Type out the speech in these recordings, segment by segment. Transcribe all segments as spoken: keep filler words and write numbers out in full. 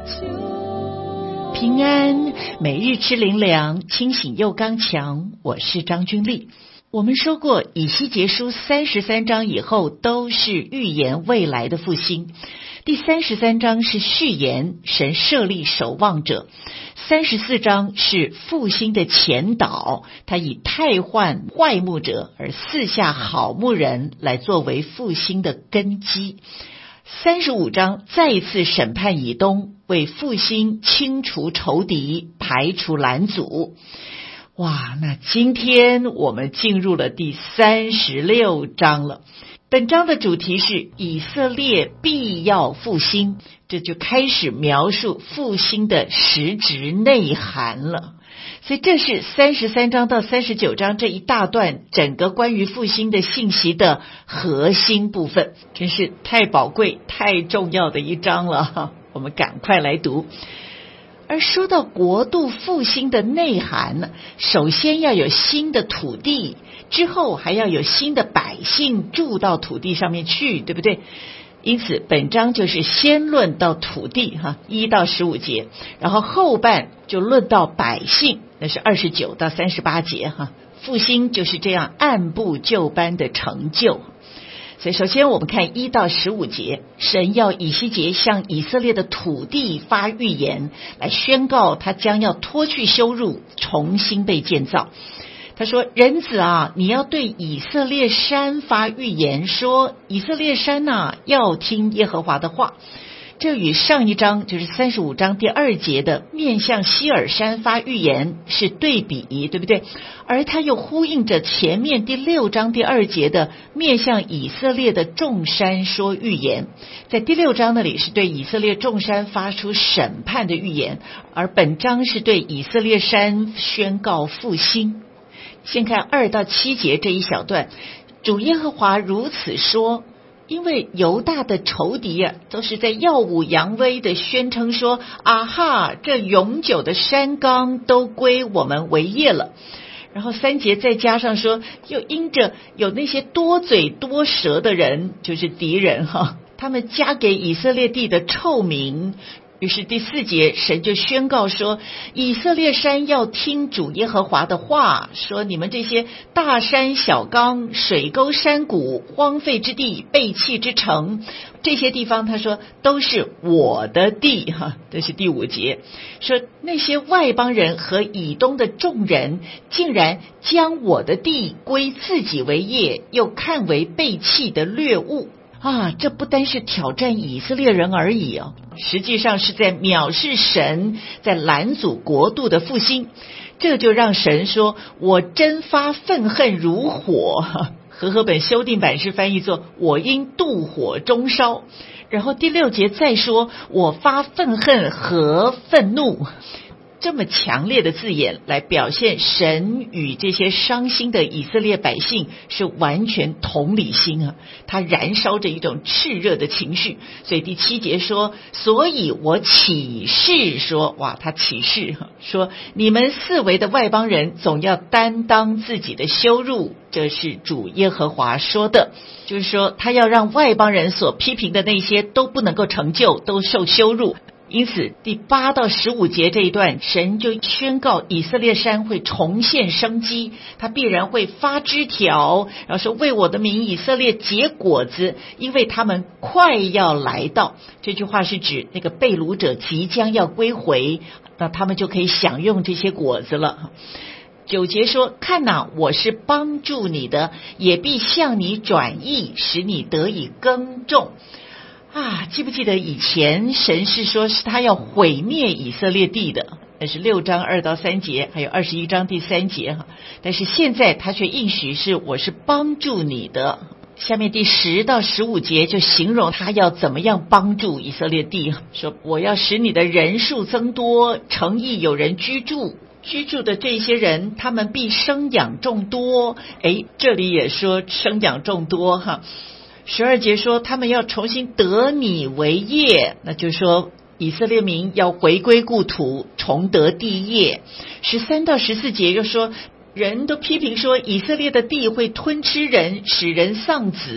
平安，每日吃灵粮，清醒又刚强。我是张君丽。我们说过，以西结书三十三章以后都是预言未来的复兴。第三十三章是序言，神设立守望者。三十四章是复兴的前导，他以汰换坏牧者而赐下好牧人来作为复兴的根基。三十五章再一次审判以东，为复兴清除仇敌，排除拦阻。哇，那今天我们进入了第三十六章了。本章的主题是以色列必要复兴，这就开始描述复兴的实质内涵了。所以这是三十三章到三十九章这一大段整个关于复兴的信息的核心部分，真是太宝贵太重要的一章了，我们赶快来读。而说到国度复兴的内涵呢，首先要有新的土地，之后还要有新的百姓住到土地上面去，对不对？因此本章就是先论到土地哈，一到十五节，然后后半就论到百姓，那是二十九到三十八节哈。复兴就是这样按部就班的成就。所以首先我们看一到十五节，神要以西结向以色列的土地发预言，来宣告他将要脱去羞辱，重新被建造。他说，人子啊，你要对以色列山发预言，说以色列山啊，要听耶和华的话。这与上一章就是三十五章第二节的面向西尔山发预言是对比，对不对？而它又呼应着前面第六章第二节的面向以色列的众山说预言。在第六章那里是对以色列众山发出审判的预言，而本章是对以色列山宣告复兴。先看二到七节这一小段，主耶和华如此说，因为犹大的仇敌啊，都是在耀武扬威的宣称说，啊哈，这永久的山冈都归我们为业了。然后三节再加上说，又因着有那些多嘴多舌的人，就是敌人哈，他们加给以色列地的臭名。于是第四节神就宣告说，以色列山要听主耶和华的话，说你们这些大山小冈、水沟山谷、荒废之地、背弃之城，这些地方他说都是我的地哈。这是第五节说，那些外邦人和以东的众人竟然将我的地归自己为业，又看为被弃的掠物啊，这不单是挑战以色列人而已哦，实际上是在藐视神，在拦阻国度的复兴。这就让神说，我真发愤恨如火，和合本修订版是翻译作我因妒火中烧。然后第六节再说，我发愤恨和愤怒。这么强烈的字眼来表现神与这些伤心的以色列百姓是完全同理心啊，他燃烧着一种炽热的情绪。所以第七节说，所以我起誓说，哇，他起誓说，你们四围的外邦人总要担当自己的羞辱，这是主耶和华说的。就是说他要让外邦人所批评的那些都不能够成就，都受羞辱。因此第八到十五节这一段，神就宣告以色列山会重现生机，它必然会发枝条，然后说为我的名以色列结果子，因为他们快要来到。这句话是指那个被掳者即将要归回，那他们就可以享用这些果子了。九节说，看哪，我是帮助你的，也必向你转意，使你得以耕种。啊，记不记得以前神是说是他要毁灭以色列地的，那是六章二到三节，还有二十一章第三节哈。但是现在他却应许是我是帮助你的。下面第十到十五节就形容他要怎么样帮助以色列地，说我要使你的人数增多，城邑有人居住，居住的这些人他们必生养众多。诶，这里也说生养众多哈。十二节说他们要重新得你为业，那就是说以色列民要回归故土，重得地业。十三到十四节又说人都批评说以色列的地会吞吃人，使人丧子，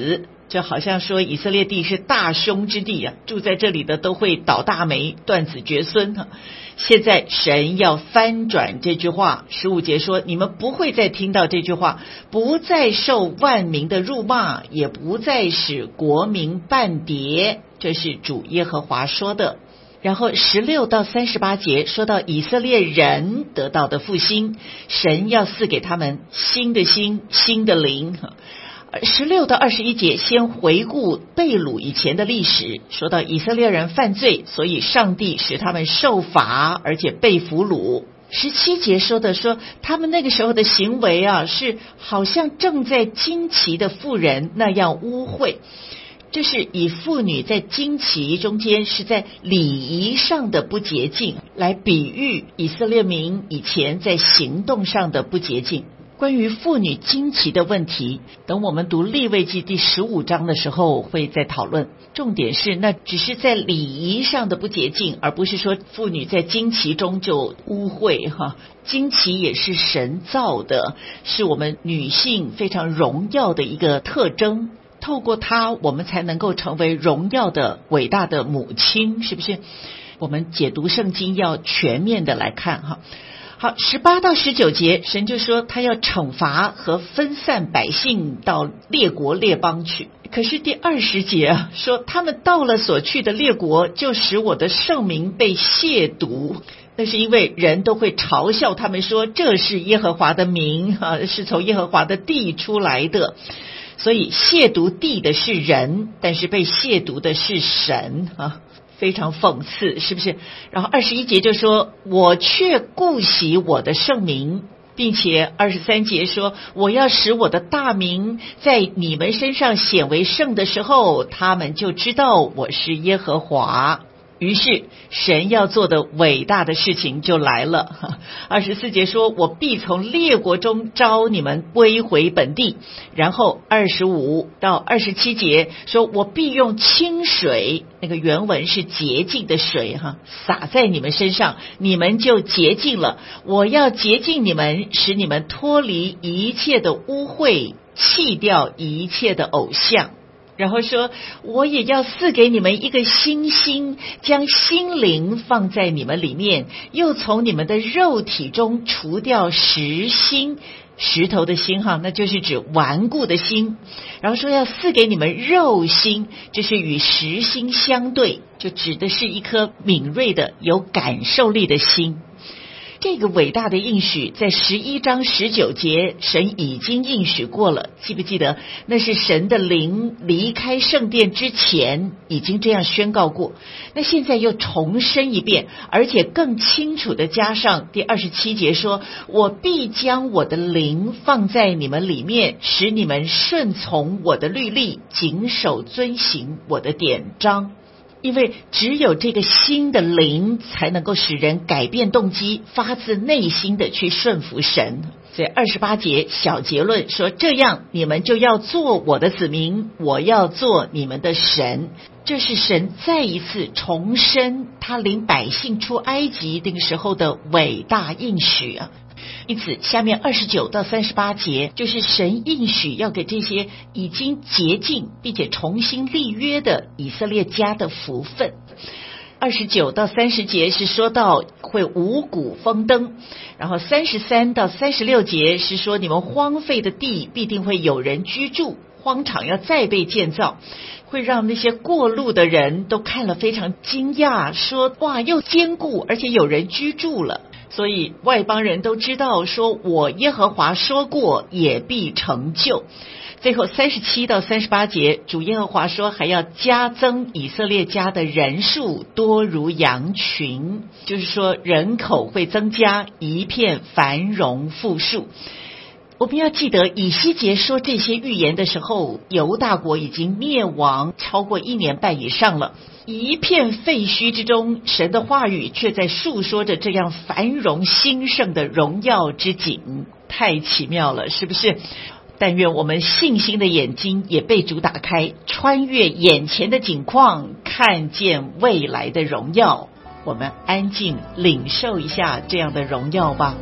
就好像说以色列地是大凶之地啊，住在这里的都会倒大霉，断子绝孙啊。现在神要翻转这句话，十五节说，你们不会再听到这句话，不再受万民的辱骂，也不再使国民半跌，这是主耶和华说的。然后十六到三十八节说到以色列人得到的复兴，神要赐给他们新的心，新的灵。十六到二十一节先回顾被掳以前的历史，说到以色列人犯罪，所以上帝使他们受罚，而且被俘虏。十七节说的说他们那个时候的行为啊，是好像正在经期的妇人那样污秽，这是以妇女在经期中间是在礼仪上的不洁净，来比喻以色列民以前在行动上的不洁净。关于妇女经期的问题，等我们读利未记第十五章的时候会再讨论。重点是那只是在礼仪上的不洁净，而不是说妇女在经期中就污秽哈。经期也是神造的，是我们女性非常荣耀的一个特征，透过它我们才能够成为荣耀的伟大的母亲，是不是？我们解读圣经要全面的来看哈。好，十八到十九节，神就说他要惩罚和分散百姓到列国列邦去。可是第二十节啊，说他们到了所去的列国，就使我的圣名被亵渎。那是因为人都会嘲笑他们说，这是耶和华的名啊，是从耶和华的地出来的。所以亵渎地的是人，但是被亵渎的是神啊。非常讽刺，是不是？然后二十一节就说，我却顾惜我的圣名，并且二十三节说，我要使我的大名在你们身上显为圣的时候，他们就知道我是耶和华。于是神要做的伟大的事情就来了。二十四节说，我必从列国中招你们归回本地。然后二十五到二十七节说，我必用清水，那个原文是洁净的水哈，洒在你们身上，你们就洁净了。我要洁净你们，使你们脱离一切的污秽，弃掉一切的偶像。然后说，我也要赐给你们一个新心，将心灵放在你们里面，又从你们的肉体中除掉石心，石头的心哈，那就是指顽固的心。然后说要赐给你们肉心，这是与石心相对，就指的是一颗敏锐的有感受力的心。这个伟大的应许在十一章十九节神已经应许过了，记不记得？那是神的灵离开圣殿之前已经这样宣告过，那现在又重申一遍，而且更清楚的加上第二十七节说，我必将我的灵放在你们里面，使你们顺从我的律例，谨守遵行我的典章。因为只有这个新的灵才能够使人改变动机，发自内心的去顺服神。所以二十八节小结论说，这样你们就要做我的子民，我要做你们的神。这是神再一次重申他领百姓出埃及那个时候的伟大应许啊。因此下面二十九到三十八节就是神应许要给这些已经洁净并且重新立约的以色列家的福分。二十九到三十节是说到会五谷丰登，然后三十三到三十六节是说你们荒废的地必定会有人居住，荒场要再被建造，会让那些过路的人都看了非常惊讶，说哇，又坚固而且有人居住了。所以外邦人都知道说，我耶和华说过也必成就。最后三十七到三十八节，主耶和华说还要加增以色列家的人数，多如羊群，就是说人口会增加，一片繁荣富庶。我们要记得以西结说这些预言的时候，犹大国已经灭亡超过一年半以上了，一片废墟之中，神的话语却在述说着这样繁荣兴盛的荣耀之景，太奇妙了，是不是？但愿我们信心的眼睛也被主打开，穿越眼前的景况，看见未来的荣耀。我们安静领受一下这样的荣耀吧。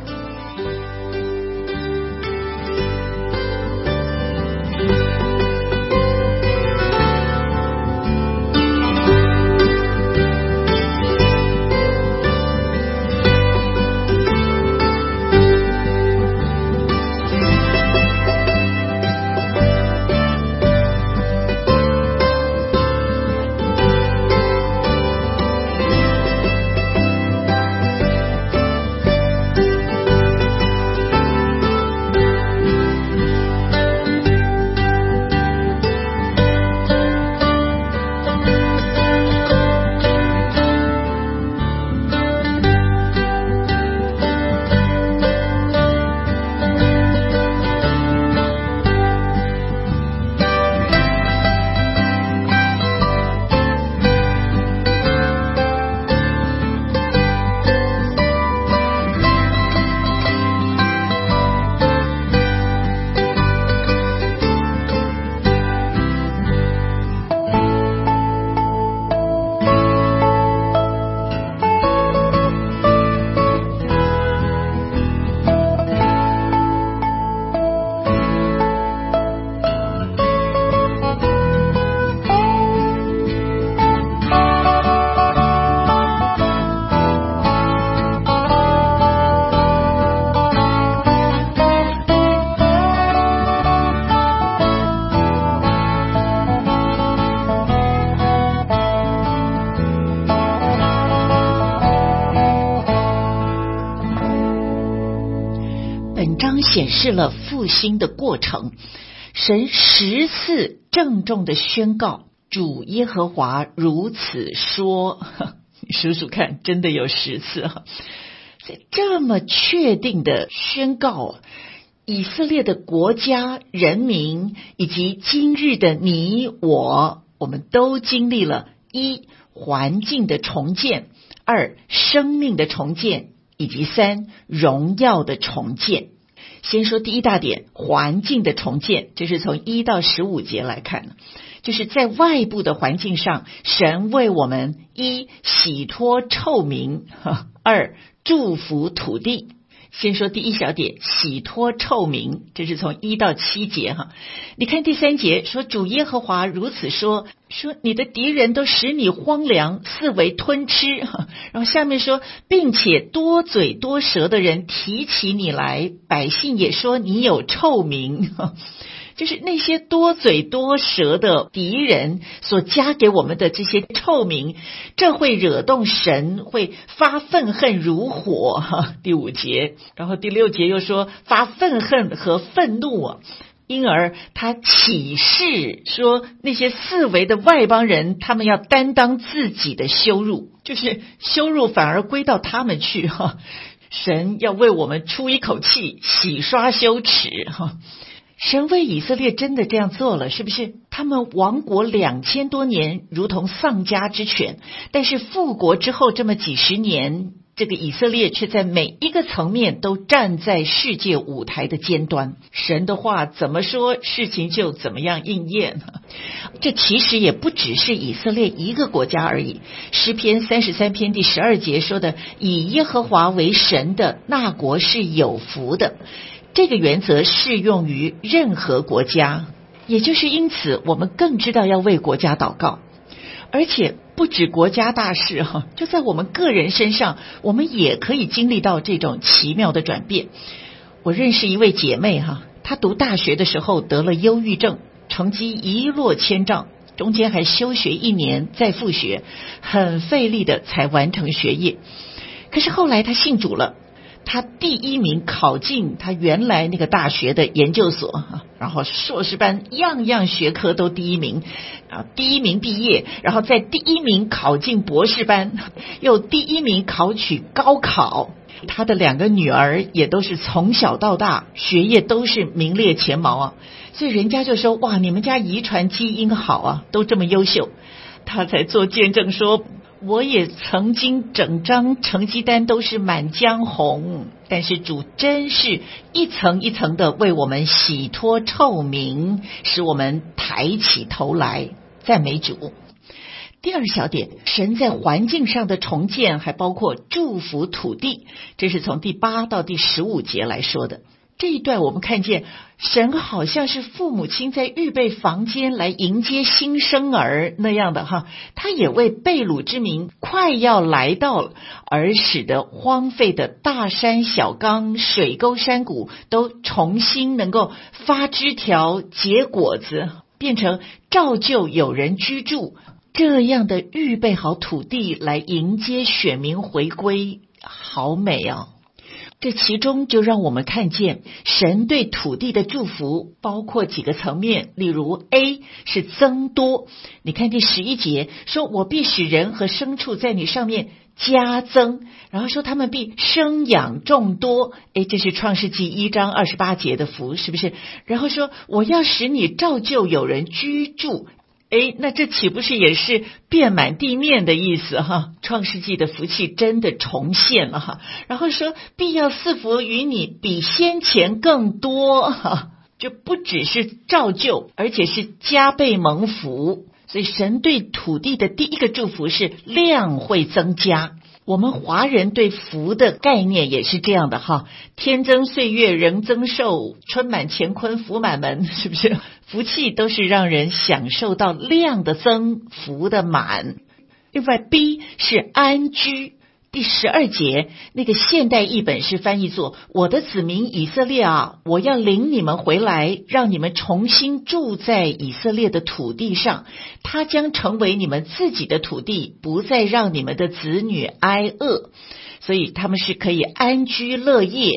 显示了复兴的过程。神十次郑重的宣告，主耶和华如此说，你数数看，真的有十次啊！这么确定的宣告，以色列的国家、人民以及今日的你我，我们都经历了一环境的重建，二生命的重建，以及三荣耀的重建。先说第一大点，环境的重建，这是从一到十五节来看的，就是在外部的环境上，神为我们一洗脱臭名，二祝福土地。先说第一小点，洗脱臭名，这是从一到七节哈。你看第三节说，主耶和华如此说，说你的敌人都使你荒凉，四围吞吃。然后下面说，并且多嘴多舌的人提起你来，百姓也说你有臭名。就是那些多嘴多舌的敌人所加给我们的这些臭名，这会惹动神，会发愤恨如火。第五节，然后第六节又说发愤恨和愤怒啊，因而他起誓说那些四围的外邦人，他们要担当自己的羞辱，就是羞辱反而归到他们去哈。神要为我们出一口气，洗刷羞耻哈。神为以色列真的这样做了，是不是？他们亡国两千多年，如同丧家之犬，但是复国之后这么几十年，这个以色列却在每一个层面都站在世界舞台的尖端。神的话怎么说，事情就怎么样应验。这其实也不只是以色列一个国家而已。诗篇三十三篇第十二节说的，以耶和华为神的那国是有福的。这个原则适用于任何国家，也就是因此我们更知道要为国家祷告。而且不止国家大事哈，就在我们个人身上，我们也可以经历到这种奇妙的转变。我认识一位姐妹哈，她读大学的时候得了忧郁症，成绩一落千丈，中间还休学一年再复学，很费力的才完成学业。可是后来她信主了，他第一名考进他原来那个大学的研究所，然后硕士班样样学科都第一名，第一名毕业，然后再第一名考进博士班，又第一名考取高考。他的两个女儿也都是从小到大学业都是名列前茅啊，所以人家就说哇，你们家遗传基因好啊，都这么优秀。他才做见证说，我也曾经整张成绩单都是满江红，但是主真是一层一层的为我们洗脱臭名，使我们抬起头来赞美主。第二小点，神在环境上的重建还包括祝福土地，这是从第八到第十五节来说的。这一段我们看见神好像是父母亲在预备房间来迎接新生儿那样的哈，他也为被掳之民快要来到了，而使得荒废的大山小冈、水沟山谷都重新能够发枝条结果子，变成照旧有人居住，这样的预备好土地来迎接选民回归，好美啊！这其中就让我们看见神对土地的祝福包括几个层面，例如 A 是增多，你看第十一节说，我必使人和牲畜在你上面加增，然后说他们必生养众多，诶，这是创世纪一章二十八节的福，是不是？然后说我要使你照旧有人居住，诶，那这岂不是也是遍满地面的意思哈？创世纪的福气真的重现了哈。然后说必要赐福于你比先前更多哈，就不只是照旧，而且是加倍蒙福。所以神对土地的第一个祝福是量会增加。我们华人对福的概念也是这样的哈，天增岁月人增寿，春满乾坤福满门，是不是？福气都是让人享受到量的增，福的满。另外 B 是安居，第十二节那个现代译本是翻译作，我的子民以色列啊，我要领你们回来，让你们重新住在以色列的土地上，它将成为你们自己的土地，不再让你们的子女挨饿。所以他们是可以安居乐业，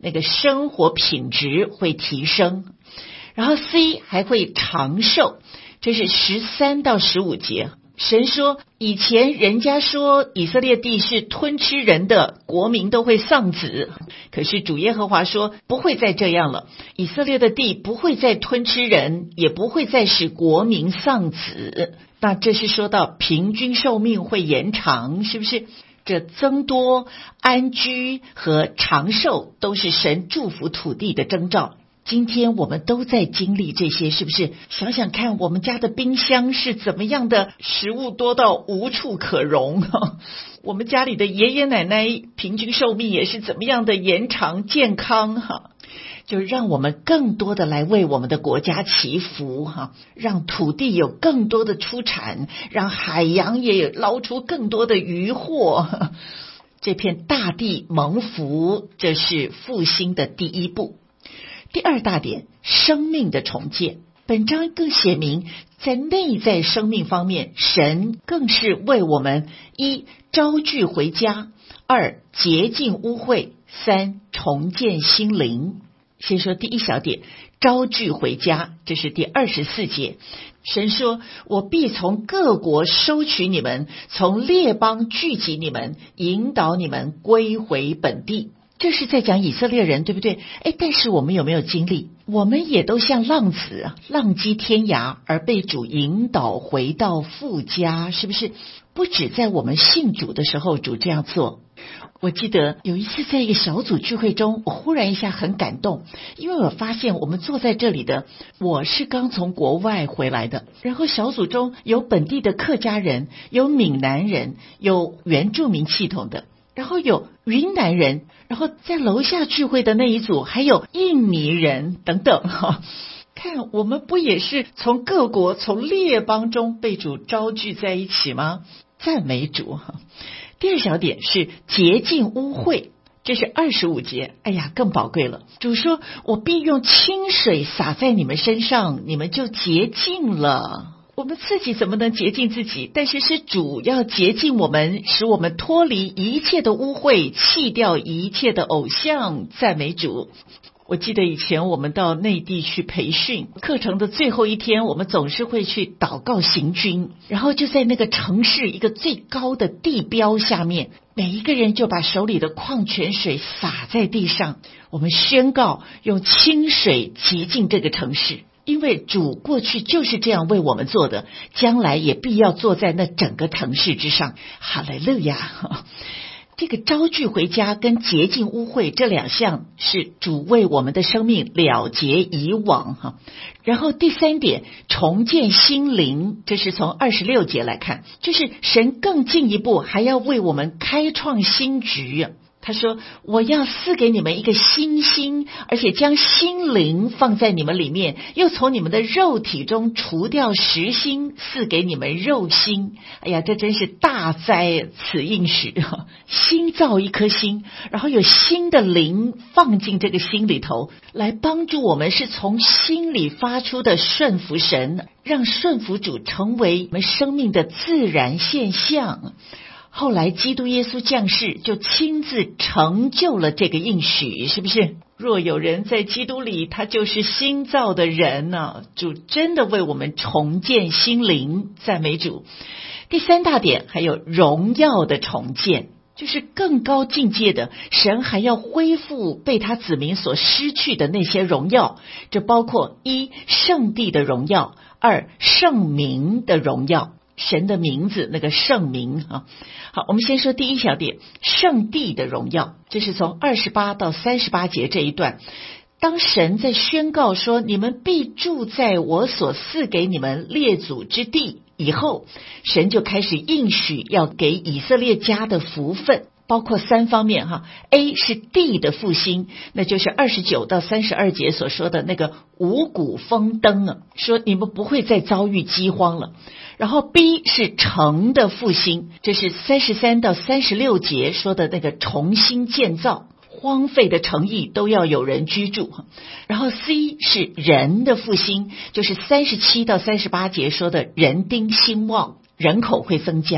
那个生活品质会提升。然后 C 还会长寿，这是十三到十五节。神说以前人家说以色列地是吞吃人的，国民都会丧子，可是主耶和华说不会再这样了，以色列的地不会再吞吃人，也不会再使国民丧子。那这是说到平均寿命会延长，是不是？这增多、安居和长寿都是神祝福土地的征兆。今天我们都在经历这些，是不是？想想看，我们家的冰箱是怎么样的，食物多到无处可容我们家里的爷爷奶奶平均寿命也是怎么样的延长健康哈，就让我们更多的来为我们的国家祈福哈，让土地有更多的出产，让海洋也捞出更多的渔获，这片大地蒙福，这是复兴的第一步。第二大点，生命的重建。本章更写明，在内在生命方面，神更是为我们一招聚回家，二洁净污秽，三重建心灵。先说第一小点，招聚回家，这是第二十四节。神说，我必从各国收取你们，从列邦聚集你们，引导你们归回本地。这是在讲以色列人，对不对？哎，但是我们有没有经历？我们也都像浪子，浪迹天涯，而被主引导回到父家，是不是？不止在我们信主的时候，主这样做。我记得有一次在一个小组聚会中，我忽然一下很感动，因为我发现我们坐在这里的，我是刚从国外回来的，然后小组中有本地的客家人，有闽南人，有原住民系统的，然后有云南人，然后在楼下聚会的那一组还有印尼人等等哈。看我们不也是从各国从列邦中被主招聚在一起吗？赞美主哈。第二小点是洁净污秽，这是二十五节。哎呀，更宝贵了。主说，我必用清水洒在你们身上，你们就洁净了。我们自己怎么能洁净自己？但是是主要洁净我们，使我们脱离一切的污秽，弃掉一切的偶像。赞美主。我记得以前我们到内地去培训，课程的最后一天，我们总是会去祷告行军，然后就在那个城市一个最高的地标下面，每一个人就把手里的矿泉水洒在地上，我们宣告用清水洁净这个城市。因为主过去就是这样为我们做的，将来也必要坐在那整个城市之上。哈利路亚！这个招聚回家跟洁净污秽这两项是主为我们的生命了结以往哈。然后第三点，重建心灵，这是从二十六节来看，就是神更进一步还要为我们开创新局。他说，我要赐给你们一个新心，而且将心灵放在你们里面，又从你们的肉体中除掉实心，赐给你们肉心。哎呀，这真是大哉此应许，新造一颗心，然后有新的灵放进这个心里头，来帮助我们是从心里发出的顺服神，让顺服主成为我们生命的自然现象。后来基督耶稣降世，就亲自成就了这个应许，是不是？若有人在基督里，他就是新造的人啊，主真的为我们重建心灵，赞美主。第三大点还有荣耀的重建，就是更高境界的，神还要恢复被他子民所失去的那些荣耀，这包括一圣地的荣耀，二圣名的荣耀，神的名字那个圣名啊。好，我们先说第一小点，圣地的荣耀，这是从二十八到三十八节这一段。当神在宣告说你们必住在我所赐给你们列祖之地以后，神就开始应许要给以色列家的福分，包括三方面哈。 A 是地的复兴，那就是二十九到三十二节所说的那个五谷丰登啊，说你们不会再遭遇饥荒了。然后 B 是城的复兴，这是三十三到三十六节说的那个重新建造，荒废的城邑都要有人居住。然后 C 是人的复兴，就是三十七到三十八节说的人丁兴旺，人口会增加。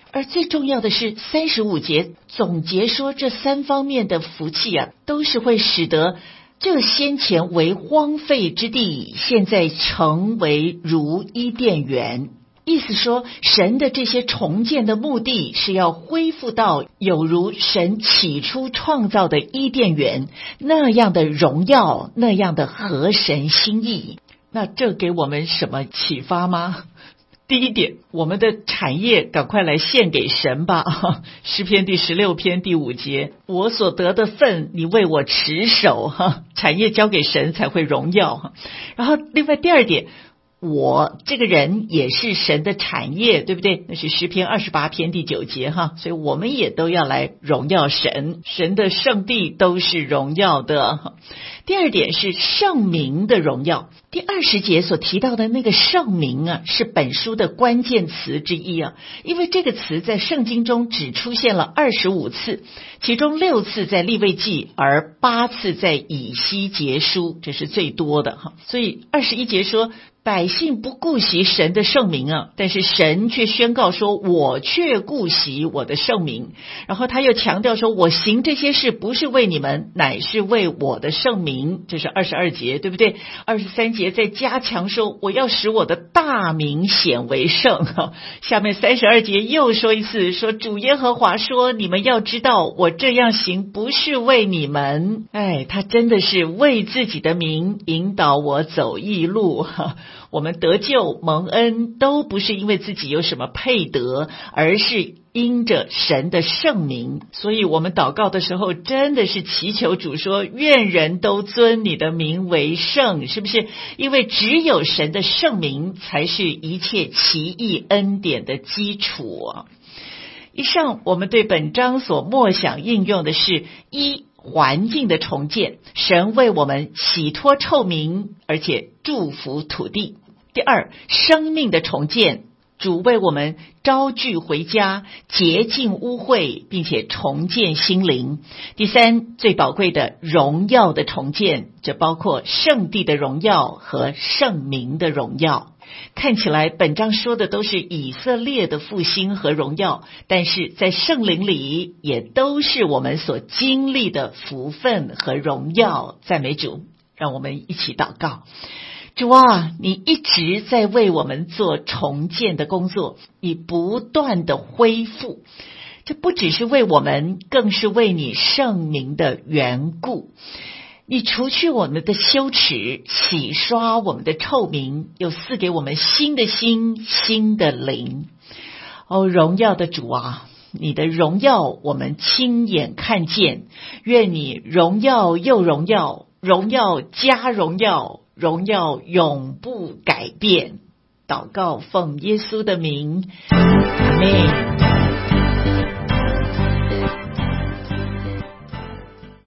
而最重要的是三十五节总结说，这三方面的福气啊，都是会使得这先前为荒废之地，现在成为如伊甸园。意思说，神的这些重建的目的是要恢复到有如神起初创造的伊甸园那样的荣耀，那样的合神心意。那这给我们什么启发吗？第一点，我们的产业赶快来献给神吧。诗篇第十六篇第五节，我所得的份你为我持守，产业交给神才会荣耀。然后另外第二点，我这个人也是神的产业，对不对？那是诗篇二十八篇第九节哈，所以我们也都要来荣耀神，神的圣地都是荣耀的。第二点是圣名的荣耀。第二十节所提到的那个圣名啊，是本书的关键词之一啊，因为这个词在圣经中只出现了二十五次，其中六次在利未记，而八次在以西结书，这是最多的哈。所以二十一节说，百姓不顾惜神的圣名啊，但是神却宣告说，我却顾惜我的圣名。然后他又强调说，我行这些事不是为你们，乃是为我的圣名，这是二十二节，对不对？二十三节再加强说，我要使我的大名显为圣。下面三十二节又说一次，说主耶和华说，你们要知道我这样行不是为你们。哎，他真的是为自己的名引导我走义路。我们得救蒙恩都不是因为自己有什么配得，而是因着神的圣名。所以我们祷告的时候真的是祈求主说，愿人都尊你的名为圣，是不是？因为只有神的圣名才是一切奇异恩典的基础啊。以上我们对本章所默想应用的是：一、环境的重建，神为我们洗脱臭名，而且祝福土地。第二，生命的重建，主为我们招聚回家，洁净污秽，并且重建心灵。第三，最宝贵的荣耀的重建，这包括圣地的荣耀和圣名的荣耀。看起来本章说的都是以色列的复兴和荣耀，但是在圣灵里也都是我们所经历的福分和荣耀。赞美主，让我们一起祷告。主啊，你一直在为我们做重建的工作，你不断的恢复，这不只是为我们，更是为你圣名的缘故。你除去我们的羞耻，洗刷我们的臭名，又赐给我们新的心，新的灵。哦，荣耀的主啊，你的荣耀我们亲眼看见，愿你荣耀又荣耀，荣耀加荣耀，荣耀永不改变。祷告奉耶稣的名，阿们。